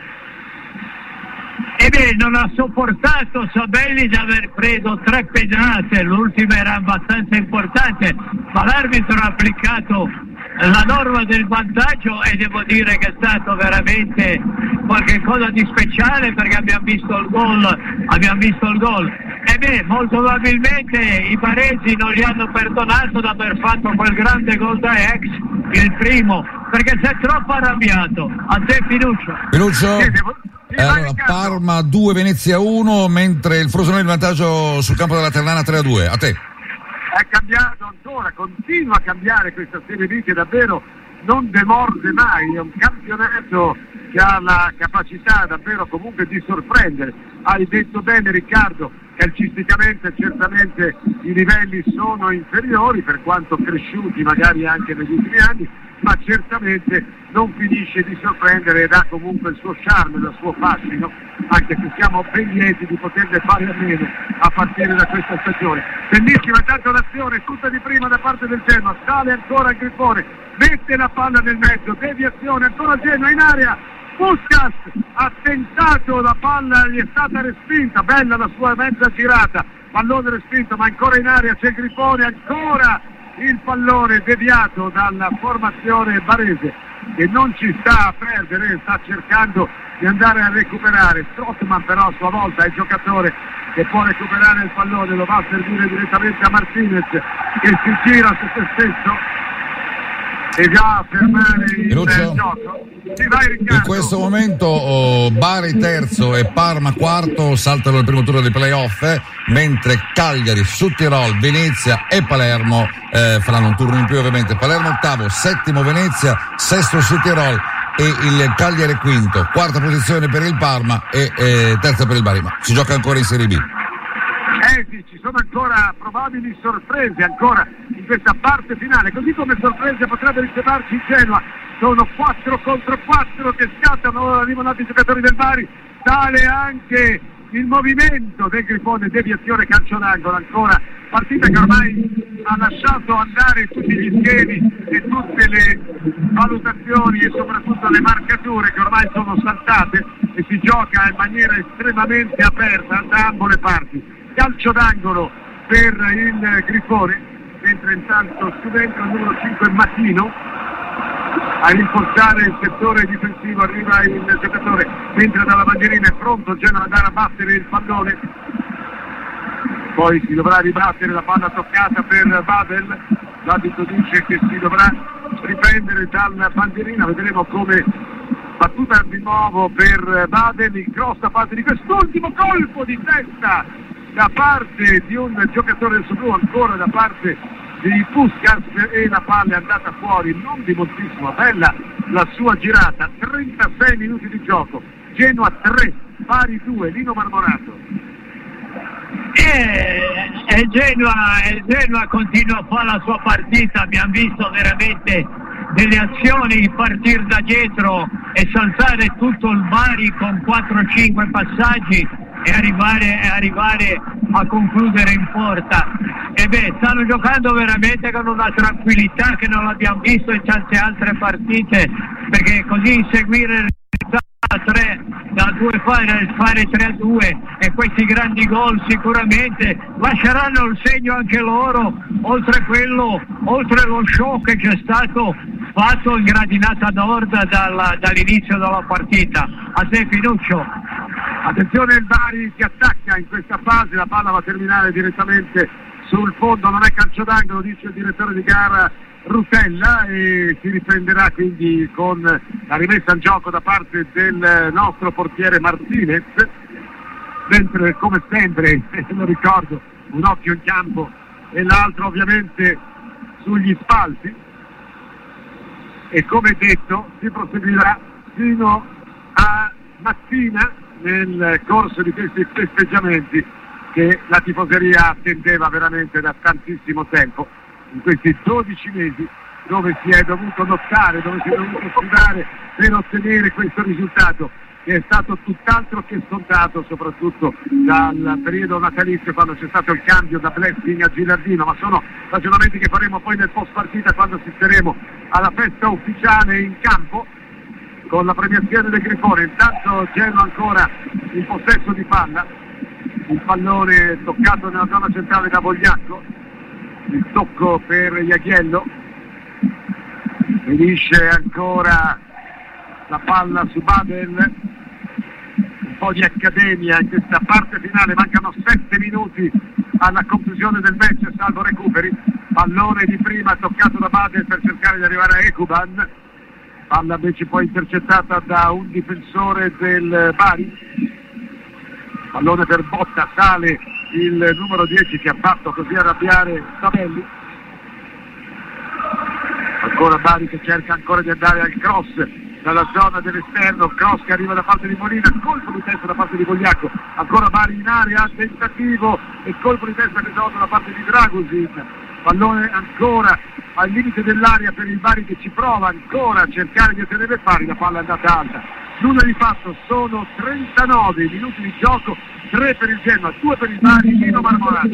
E beh, non ha sopportato Sabelli di aver preso tre pedate, l'ultima era abbastanza importante, ma l'arbitro ha applicato la norma del vantaggio e devo dire che è stato veramente qualche cosa di speciale, perché abbiamo visto il gol, abbiamo visto il gol. E beh, molto probabilmente i baresi non gli hanno perdonato di aver fatto quel grande gol da ex, il primo, perché si è troppo arrabbiato. A te Pinuccio. Pinuccio? Sì, devo... Eh, allora, Parma due, Venezia uno, mentre il Frosinone in vantaggio sul campo della Ternana tre a due. A te. È cambiato ancora, continua a cambiare questa Serie B che davvero non demorde mai, è un campionato che ha la capacità davvero comunque di sorprendere. Hai detto bene Riccardo, calcisticamente certamente i livelli sono inferiori, per quanto cresciuti magari anche negli ultimi anni, ma certamente non finisce di sorprendere ed ha comunque il suo charme, il suo fascino, anche se siamo ben lieti di poterne fare a meno a partire da questa stagione. Bellissima tanto l'azione, tutta di prima da parte del Genoa, sale ancora il Grifone, mette la palla nel mezzo, deviazione, ancora Genoa in area, Puskas ha tentato, la palla gli è stata respinta, bella la sua mezza girata, pallone respinto, ma ancora in area c'è Grifone, ancora il pallone deviato dalla formazione barese. che non ci sta a perdere, sta cercando di andare a recuperare. Strootman però a sua volta è il giocatore che può recuperare il pallone, lo va a servire direttamente a Martinez che si gira su se stesso e va a fermare il Lucio, gioco. Sì, vai, Riccardo. In questo momento oh, Bari terzo e Parma quarto saltano il primo turno dei playoff, eh, mentre Cagliari, Südtirol, Venezia e Palermo eh, faranno un turno in più ovviamente. Palermo ottavo, settimo Venezia, sesto Südtirol e il Cagliari quinto, quarta posizione per il Parma e eh, terza per il Bari. Ma si gioca ancora in Serie B. Eh sì, ci sono ancora probabili sorprese ancora in questa parte finale, così come sorprese potrebbe riservarci il Genoa. Sono quattro contro quattro che scattano, arrivano altri giocatori del Bari, sale anche il movimento del Grifone, deviazione, calcio d'angolo, ancora partita che ormai ha lasciato andare tutti gli schemi e tutte le valutazioni e soprattutto le marcature che ormai sono saltate e si gioca in maniera estremamente aperta da ambo le parti. Calcio d'angolo per il Grifone, mentre intanto su dentro il numero cinque Mattino a rinforzare il settore difensivo, arriva il giocatore, mentre dalla bandierina è pronto Genoa ad andare a battere il pallone, poi si dovrà ribattere la palla toccata per Babel, l'arbitro dice che si dovrà riprendere dalla bandierina, vedremo come battuta di nuovo per Babel, il cross da parte di quest'ultimo, colpo di testa da parte di un giocatore del Sudù, ancora da parte di Puskas e la palla è andata fuori, non di moltissimo, bella la sua girata. Trentasei minuti di gioco, Genoa tre, Bari due, Lino Marmorato. E, e Genoa, e Genoa continua a fare la sua partita, abbiamo visto veramente delle azioni partire da dietro e saltare tutto il Bari con quattro cinque passaggi e arrivare, e arrivare a concludere in porta. E beh, stanno giocando veramente con una tranquillità che non abbiamo visto in tante altre partite, perché così inseguire il risultato tre da due fare, fare tre a due e questi grandi gol sicuramente lasceranno il segno anche loro, oltre quello, oltre lo show che c'è stato fatto in gradinata nord dalla, dall'inizio della partita. A te Pinuccio. Attenzione, il Bari si attacca in questa fase, la palla va a terminare direttamente sul fondo, non è calcio d'angolo, dice il direttore di gara Rutella, e si riprenderà quindi con la rimessa in gioco da parte del nostro portiere Martinez, mentre come sempre, lo ricordo, un occhio in campo e l'altro ovviamente sugli spalti, e come detto si proseguirà fino a mattina nel corso di questi festeggiamenti che la tifoseria attendeva veramente da tantissimo tempo, in questi dodici mesi dove si è dovuto lottare, dove si è dovuto sudare per ottenere questo risultato che è stato tutt'altro che scontato, soprattutto dal periodo natalizio quando c'è stato il cambio da Blessing a Gilardino, ma sono ragionamenti che faremo poi nel post partita quando assisteremo alla festa ufficiale in campo con la premiazione del Grifone. Intanto Genoa ancora in possesso di palla, il pallone toccato nella zona centrale da Bogliacco, il tocco per Iaghiello, finisce ancora la palla su Babel, un po' di accademia in questa parte finale, mancano sette minuti alla conclusione del match salvo recuperi, pallone di prima toccato da Babel per cercare di arrivare a Ekuban, palla invece poi intercettata da un difensore del Bari, pallone per Botta, sale il numero dieci che ha fatto così arrabbiare Sabelli, ancora Bari che cerca ancora di andare al cross dalla zona dell'esterno, cross che arriva da parte di Molina, colpo di testa da parte di Bogliacco, ancora Bari in area, tentativo e colpo di testa risolto da parte di Dragusin, pallone ancora al limite dell'area per il Bari che ci prova ancora a cercare di ottenere il pari, la palla è andata alta, nulla di fatto, sono trentanove minuti di gioco, tre per il Genoa, due per il Bari, Lino Marmorato.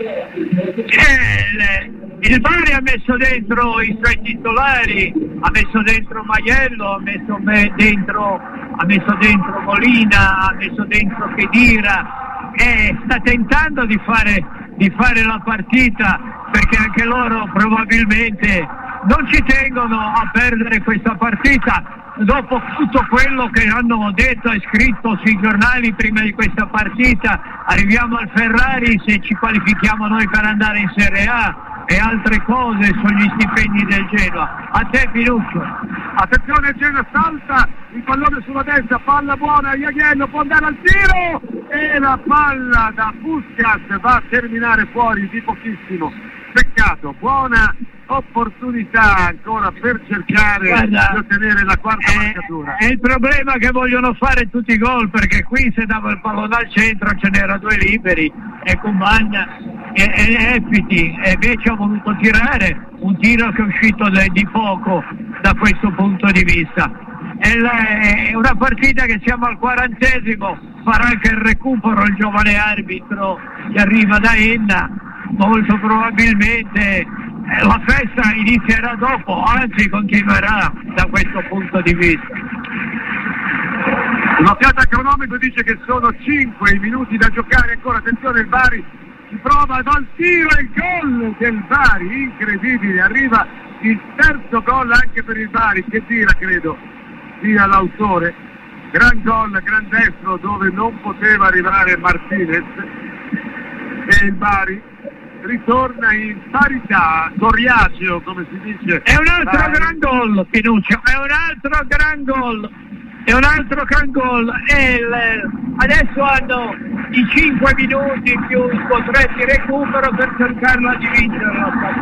Eh, il Bari ha messo dentro i suoi titolari, ha messo dentro Maiello, ha messo dentro, ha messo dentro Molina, ha messo dentro Khedira, e sta tentando di fare, di fare la partita, perché anche loro probabilmente non ci tengono a perdere questa partita. Dopo tutto quello che hanno detto e scritto sui giornali prima di questa partita, arriviamo al Ferrari se ci qualifichiamo noi per andare in Serie A e altre cose sugli stipendi del Genoa. A te Pinuccio. Attenzione, Genoa salta, il pallone sulla destra, palla buona, Iaghiello può andare al tiro e la palla da Puskas va a terminare fuori di pochissimo. Peccato, buona opportunità ancora per cercare Guarda, di ottenere la quarta è, marcatura. È il problema che vogliono fare tutti i gol, perché qui se dava il pallone al centro ce n'era due liberi e Kumagna e, e Epiti, e invece ha voluto tirare un tiro che è uscito de, di poco da questo punto di vista. È, la, è una partita che siamo al quarantesimo, farà anche il recupero il giovane arbitro che arriva da Enna, molto probabilmente la festa inizierà dopo, anzi continuerà da questo punto di vista. Un'occhiata al cronometro dice che sono cinque i minuti da giocare ancora. Attenzione, il Bari si prova dal tiro e il gol del Bari, incredibile, arriva il terzo gol anche per il Bari, che tira credo sia l'autore. Gran gol, gran destro dove non poteva arrivare Martinez e il Bari ritorna in parità, coriaceo come si dice. È un altro Bari. Gran gol, Pinuccio, è un altro gran gol, è un altro gran gol. E il, adesso hanno i cinque minuti più i potretti recupero per cercarla di vincere la sua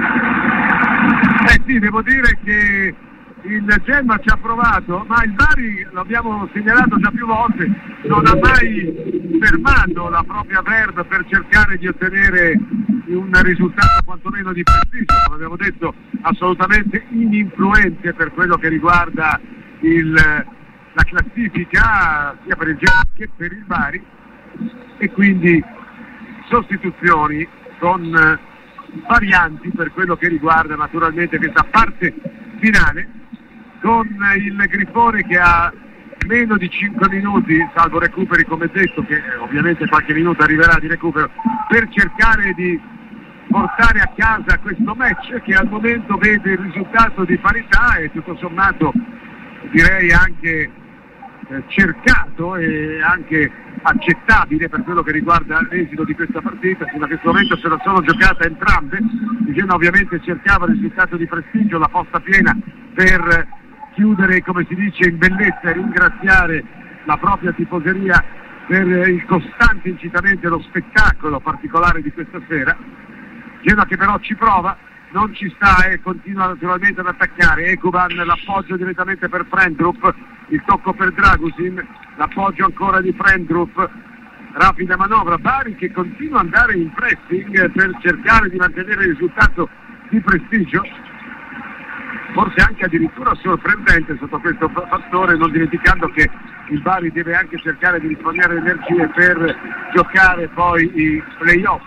partita. Eh sì, devo dire che il Genoa ci ha provato, ma il Bari, l'abbiamo segnalato già più volte, non ha mai fermato la propria verve per cercare di ottenere un risultato quantomeno di prestigio, come abbiamo detto, assolutamente ininfluente per quello che riguarda il, la classifica sia per il Genoa che per il Bari, e quindi sostituzioni con varianti per quello che riguarda naturalmente questa parte finale, con il Grifone che ha meno di cinque minuti, salvo recuperi come detto, che ovviamente qualche minuto arriverà di recupero, per cercare di portare a casa questo match che al momento vede il risultato di parità e tutto sommato direi anche eh, cercato e anche accettabile per quello che riguarda l'esito di questa partita. Fino a questo momento se la sono giocata entrambe. Il Genoa ovviamente cercava il risultato di prestigio, la posta piena per chiudere, come si dice in bellezza, e ringraziare la propria tifoseria per il costante incitamento e lo spettacolo particolare di questa sera. Genoa che però ci prova, non ci sta e continua naturalmente ad attaccare. Ekuban, l'appoggio direttamente per Frendrup, il tocco per Dragusin, l'appoggio ancora di Frendrup, rapida manovra. Bari che continua ad andare in pressing per cercare di mantenere il risultato di prestigio, forse anche addirittura sorprendente sotto questo fattore, non dimenticando che il Bari deve anche cercare di risparmiare energie per giocare poi i play-off.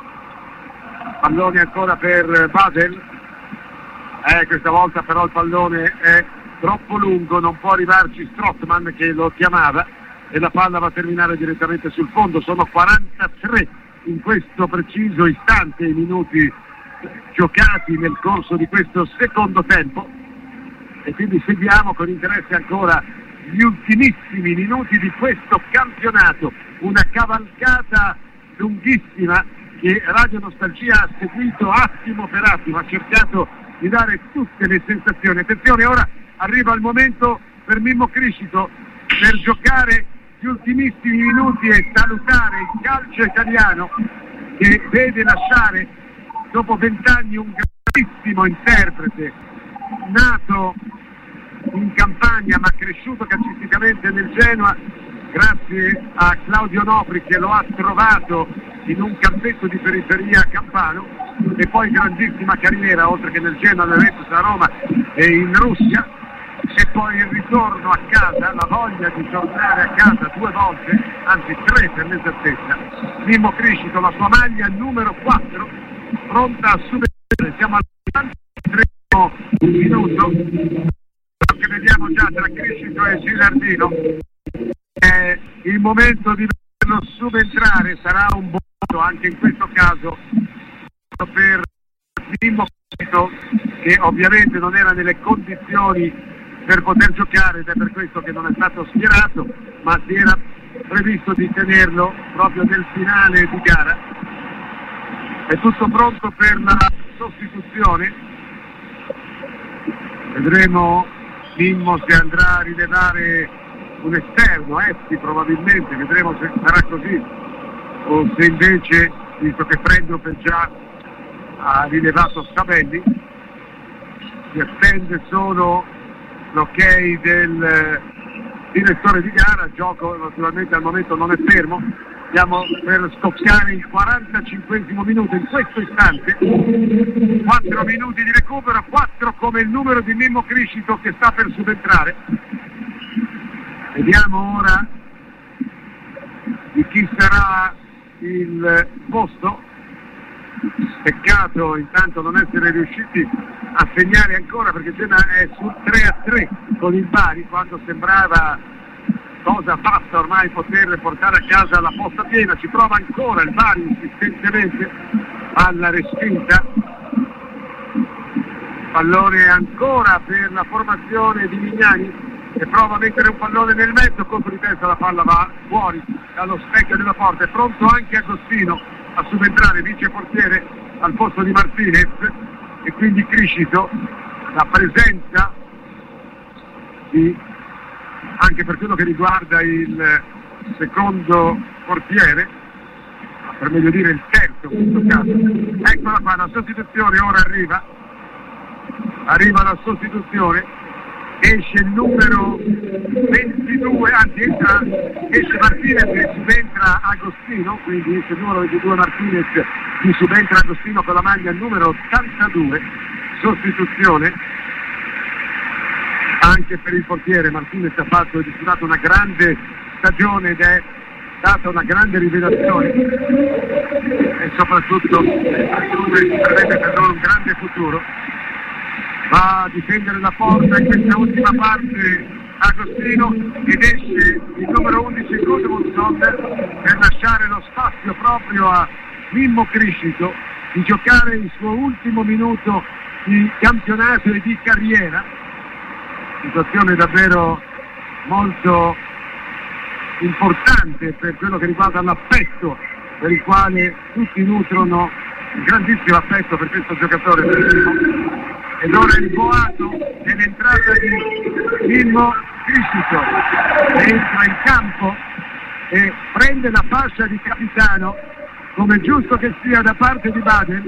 Pallone ancora per Basel, eh, questa volta però il pallone è troppo lungo, non può arrivarci Strootman che lo chiamava e la palla va a terminare direttamente sul fondo. Sono quarantatré in questo preciso istante i minuti giocati nel corso di questo secondo tempo e quindi seguiamo con interesse ancora gli ultimissimi minuti di questo campionato, una cavalcata lunghissima che Radio Nostalgia ha seguito attimo per attimo, ha cercato di dare tutte le sensazioni. Attenzione, ora arriva il momento per Mimmo Criscito per giocare gli ultimissimi minuti e salutare il calcio italiano che vede lasciare dopo vent'anni un grandissimo interprete, nato in Campania ma cresciuto calcisticamente nel Genoa grazie a Claudio Nopri che lo ha trovato in un campetto di periferia campano, e poi grandissima carriera oltre che nel Genoa, nel Juventus, a Roma e in Russia, e poi il ritorno a casa, la voglia di tornare a casa due volte, anzi tre per l'esattezza. Mimmo Criscito, la sua maglia numero quattro, pronta a subire. Siamo al quarantatré minuto che vediamo già tra Criscito e Gilardino. È il momento di vederlo subentrare, sarà un buon anche in questo caso per Mimmo Criscito che ovviamente non era nelle condizioni per poter giocare ed è per questo che non è stato schierato, ma si era previsto di tenerlo proprio nel finale di gara. È tutto pronto per la sostituzione, vedremo Mimmo se andrà a rilevare un esterno, Essi probabilmente, vedremo se sarà così o se invece, visto che Frendrup già ha rilevato Sabelli, si attende solo l'ok del direttore di gara. Il gioco naturalmente al momento non è fermo, stiamo per scocchiare il quarantacinquesimo minuto in questo istante, quattro minuti di recupero, quattro come il numero di Mimmo Criscito che sta per subentrare. Vediamo ora di chi sarà il posto. Peccato intanto non essere riusciti a segnare ancora, perché Genoa è sul tre a tre con il Bari, quando sembrava cosa fatta ormai poter portare a casa la posta piena. Ci prova ancora il Bari insistentemente alla respinta, pallone ancora per la formazione di Mignani che prova a mettere un pallone nel mezzo, colpo di testa, la palla va fuori dallo specchio della porta. È pronto anche Agostino a subentrare, vice portiere al posto di Martinez, e quindi Criscito, la presenza di, anche per quello che riguarda il secondo portiere, per meglio dire il terzo in questo caso. Eccola qua la sostituzione, ora arriva arriva la sostituzione, esce il numero ventidue, anzi entra, esce Martinez e subentra Agostino, quindi esce il numero ventidue Martinez, qui subentra Agostino con la maglia numero ottantadue, sostituzione anche per il portiere. Martinez ha fatto, ha disputato una grande stagione ed è stata una grande rivelazione e soprattutto prevede per loro un grande futuro. Va a difendere la porta in questa ultima parte Agostino ed esce il numero undici Gudmundsson per lasciare lo spazio proprio a Mimmo Criscito di giocare il suo ultimo minuto di campionato e di carriera. Situazione davvero molto importante per quello che riguarda l'affetto per il quale tutti nutrono un grandissimo affetto per questo giocatore, per Mimmo. Ed ora il boato dell'entrata di Mimmo Criscito, entra in campo e prende la fascia di capitano, come giusto che sia da parte di Baden.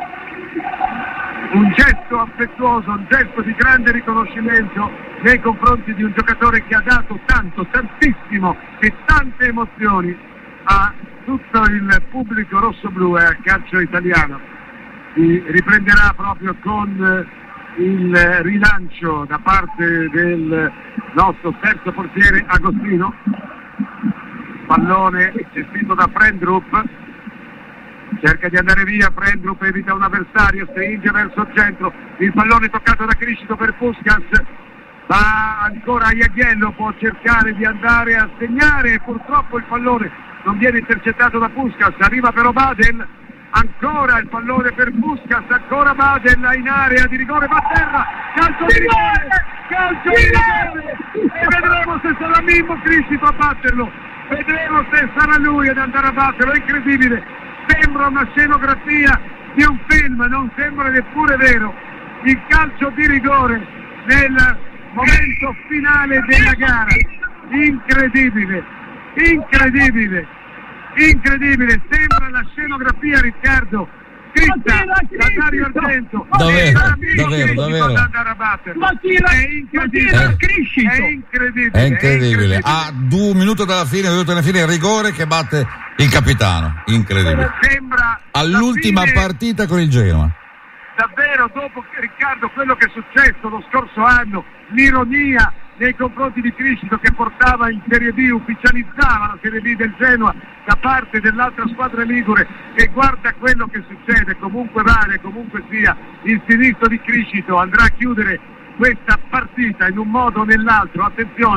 Un gesto affettuoso, un gesto di grande riconoscimento nei confronti di un giocatore che ha dato tanto, tantissimo e tante emozioni a tutto il pubblico rossoblu e al calcio italiano. Si riprenderà proprio con il rilancio da parte del nostro terzo portiere Agostino, pallone gestito da Frendrup, cerca di andare via, Frendrup evita un avversario, stringe verso il centro, il pallone toccato da Criscito per Puskas, va ancora Iaghiello, può cercare di andare a segnare e purtroppo il pallone non viene intercettato da Puskas, arriva però Baden, ancora il pallone per Puskas, ancora Baden in area di rigore, va a terra, calcio di rigore, calcio di rigore, e vedremo se sarà Mimmo Criscito a batterlo, vedremo se sarà lui ad andare a batterlo. È incredibile, sembra una scenografia di un film, non sembra neppure vero, il calcio di rigore nel momento finale della gara, incredibile, incredibile, incredibile, sembra la scenografia, Riccardo, scritta da Dario Argento. Davvero, davvero, davvero. È incredibile, Eh. è incredibile, È incredibile. è A due minuti dalla fine, minuto alla fine, il rigore che batte il capitano. Incredibile. Sembra All'ultima la fine, partita con il Genoa. davvero, dopo, Riccardo, quello che è successo lo scorso anno, l'ironia nei confronti di Criscito che portava in Serie B, ufficializzava la Serie B del Genoa da parte dell'altra squadra ligure, e guarda quello che succede. Comunque vale, comunque sia, il sinistro di Criscito andrà a chiudere questa partita in un modo o nell'altro. Attenzione,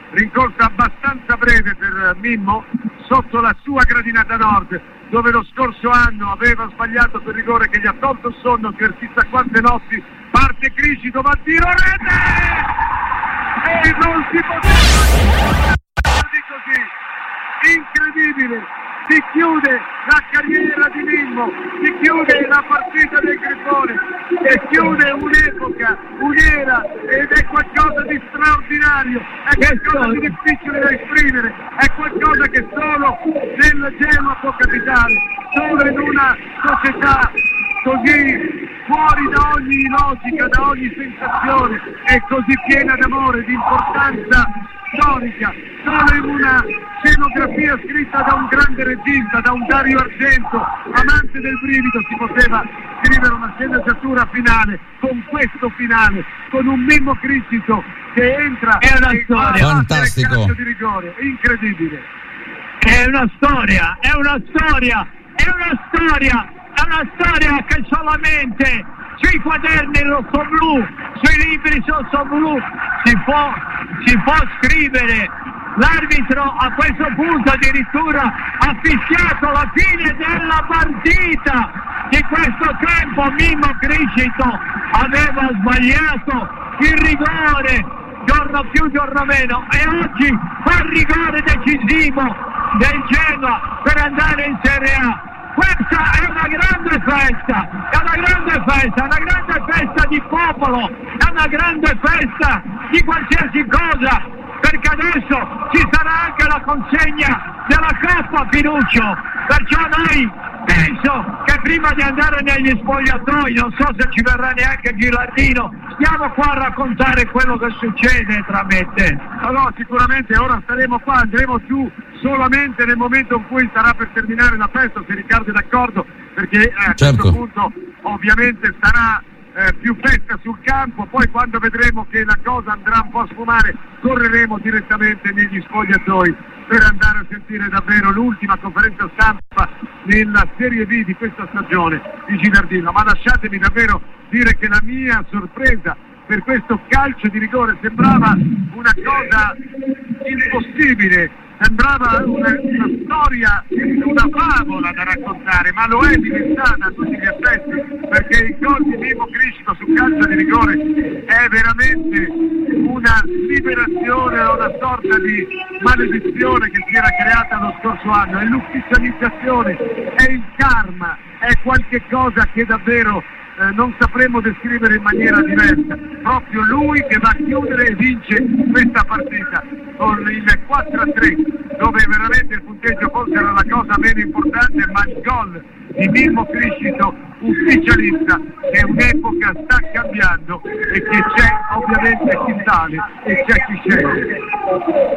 rincorsa abbastanza breve per Mimmo sotto la sua gradinata nord, dove lo scorso anno aveva sbagliato quel rigore che gli ha tolto il sonno per chissà quante notti. Parte Criscito, va a tiro, rete! E non si poteva di così, incredibile, si chiude la carriera di Mimmo, si chiude la partita del Grifone e chiude un'epoca, un'era, ed è qualcosa di straordinario, è qualcosa di difficile da esprimere, è qualcosa che solo nel Genoa può capitare, solo in una società così fuori da ogni logica, da ogni sensazione e così piena d'amore, di importanza storica, solo in una scenografia scritta da un grande regista, da un Dario Argento, amante del brivido, si poteva scrivere una sceneggiatura finale, con questo finale, con un Mimmo Criscito che entra è una e storia fantastico di rigore, incredibile. È una storia, è una storia, è una storia, è una storia che solamente sui quaderni rosso-blu, sui libri rosso-blu si può, si può scrivere. L'arbitro a questo punto addirittura ha fischiato la fine della partita. Di questo tempo Mimmo Criscito aveva sbagliato il rigore, giorno più giorno meno, e oggi fa il rigore decisivo del Genoa per andare in Serie A. Questa è una grande festa, è una grande festa, è una grande festa di popolo, è una grande festa di qualsiasi cosa, perché adesso ci sarà anche la consegna della Coppa Pinuccio, perciò noi penso che prima di andare negli spogliatoi, non so se ci verrà neanche Gilardino, stiamo qua a raccontare quello che succede tra me e te. Allora sicuramente ora staremo qua, andremo giù solamente nel momento in cui starà per terminare la festa, se Riccardo è d'accordo, perché eh, a certo. questo punto ovviamente sarà eh, più festa sul campo, poi quando vedremo che la cosa andrà un po' a sfumare correremo direttamente negli spogliatoi per andare a sentire davvero l'ultima conferenza stampa nella Serie B di questa stagione di Gilardino. Ma lasciatemi davvero dire che la mia sorpresa per questo calcio di rigore sembrava una cosa impossibile, sembrava una, una storia, una favola da raccontare, ma lo è diventata a tutti gli effetti, perché il gol di Mimmo Criscito sul calcio di rigore è veramente una liberazione, una sorta di maledizione che si era creata lo scorso anno, è l'ufficializzazione, è il karma, è qualche cosa che davvero Eh, non sapremo descrivere in maniera diversa. Proprio lui che va a chiudere e vince questa partita con il quattro a tre, dove veramente il punteggio forse era la cosa meno importante, ma il gol di Mimmo Criscito ufficialista che un'epoca sta cambiando e che c'è ovviamente chi sale e c'è chi scende.